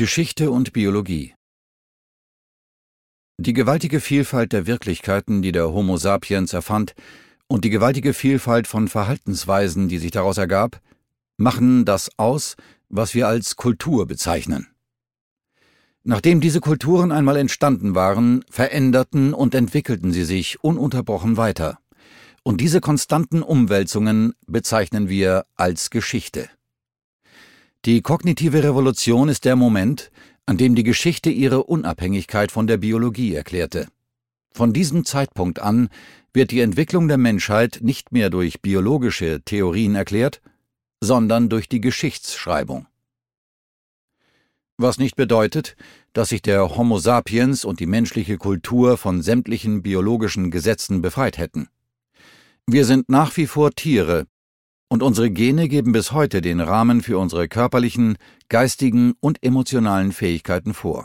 Geschichte und Biologie. Die gewaltige Vielfalt der Wirklichkeiten, die der Homo sapiens erfand, und die gewaltige Vielfalt von Verhaltensweisen, die sich daraus ergab, machen das aus, was wir als Kultur bezeichnen. Nachdem diese Kulturen einmal entstanden waren, veränderten und entwickelten sie sich ununterbrochen weiter. Und diese konstanten Umwälzungen bezeichnen wir als Geschichte. Die kognitive Revolution ist der Moment, an dem die Geschichte ihre Unabhängigkeit von der Biologie erklärte. Von diesem Zeitpunkt an wird die Entwicklung der Menschheit nicht mehr durch biologische Theorien erklärt, sondern durch die Geschichtsschreibung. Was nicht bedeutet, dass sich der Homo sapiens und die menschliche Kultur von sämtlichen biologischen Gesetzen befreit hätten. Wir sind nach wie vor Tiere, und unsere Gene geben bis heute den Rahmen für unsere körperlichen, geistigen und emotionalen Fähigkeiten vor.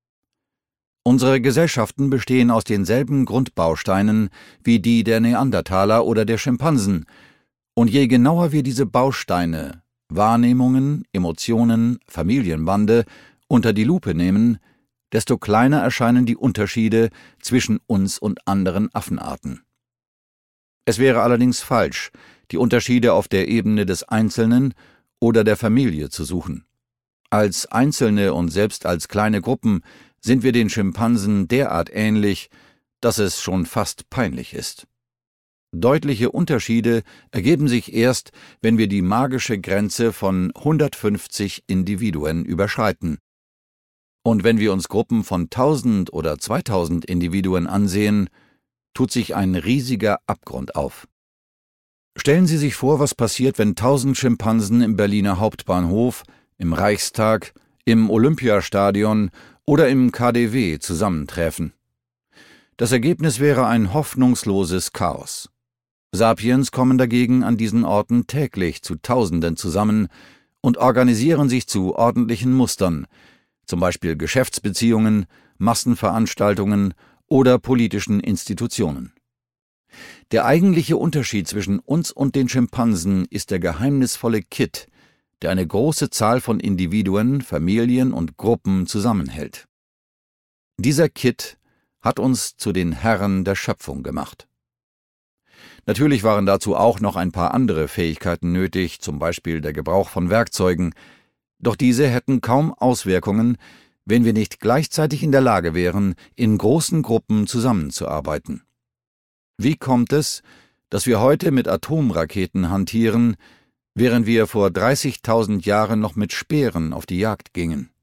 Unsere Gesellschaften bestehen aus denselben Grundbausteinen wie die der Neandertaler oder der Schimpansen, und je genauer wir diese Bausteine, Wahrnehmungen, Emotionen, Familienbande unter die Lupe nehmen, desto kleiner erscheinen die Unterschiede zwischen uns und anderen Affenarten. Es wäre allerdings falsch, die Unterschiede auf der Ebene des Einzelnen oder der Familie zu suchen. Als Einzelne und selbst als kleine Gruppen sind wir den Schimpansen derart ähnlich, dass es schon fast peinlich ist. Deutliche Unterschiede ergeben sich erst, wenn wir die magische Grenze von 150 Individuen überschreiten. Und wenn wir uns Gruppen von 1000 oder 2000 Individuen ansehen, tut sich ein riesiger Abgrund auf. Stellen Sie sich vor, was passiert, wenn 1000 Schimpansen im Berliner Hauptbahnhof, im Reichstag, im Olympiastadion oder im KaDeWe zusammentreffen. Das Ergebnis wäre ein hoffnungsloses Chaos. Sapiens kommen dagegen an diesen Orten täglich zu Tausenden zusammen und organisieren sich zu ordentlichen Mustern, zum Beispiel Geschäftsbeziehungen, Massenveranstaltungen oder politischen Institutionen. Der eigentliche Unterschied zwischen uns und den Schimpansen ist der geheimnisvolle Kitt, der eine große Zahl von Individuen, Familien und Gruppen zusammenhält. Dieser Kitt hat uns zu den Herren der Schöpfung gemacht. Natürlich waren dazu auch noch ein paar andere Fähigkeiten nötig, zum Beispiel der Gebrauch von Werkzeugen, doch diese hätten kaum Auswirkungen, wenn wir nicht gleichzeitig in der Lage wären, in großen Gruppen zusammenzuarbeiten. Wie kommt es, dass wir heute mit Atomraketen hantieren, während wir vor 30.000 Jahren noch mit Speeren auf die Jagd gingen?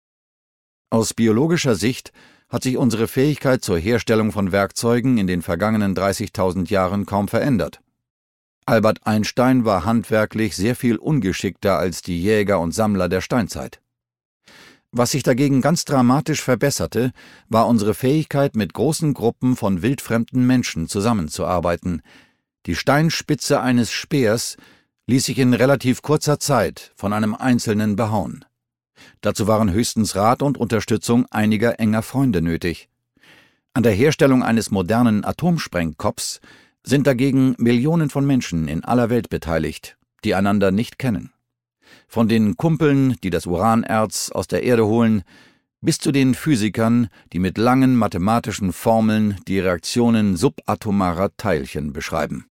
Aus biologischer Sicht hat sich unsere Fähigkeit zur Herstellung von Werkzeugen in den vergangenen 30.000 Jahren kaum verändert. Albert Einstein war handwerklich sehr viel ungeschickter als die Jäger und Sammler der Steinzeit. Was sich dagegen ganz dramatisch verbesserte, war unsere Fähigkeit, mit großen Gruppen von wildfremden Menschen zusammenzuarbeiten. Die Steinspitze eines Speers ließ sich in relativ kurzer Zeit von einem Einzelnen behauen. Dazu waren höchstens Rat und Unterstützung einiger enger Freunde nötig. An der Herstellung eines modernen Atomsprengkopfs sind dagegen Millionen von Menschen in aller Welt beteiligt, die einander nicht kennen. Von den Kumpeln, die das Uranerz aus der Erde holen, bis zu den Physikern, die mit langen mathematischen Formeln die Reaktionen subatomarer Teilchen beschreiben.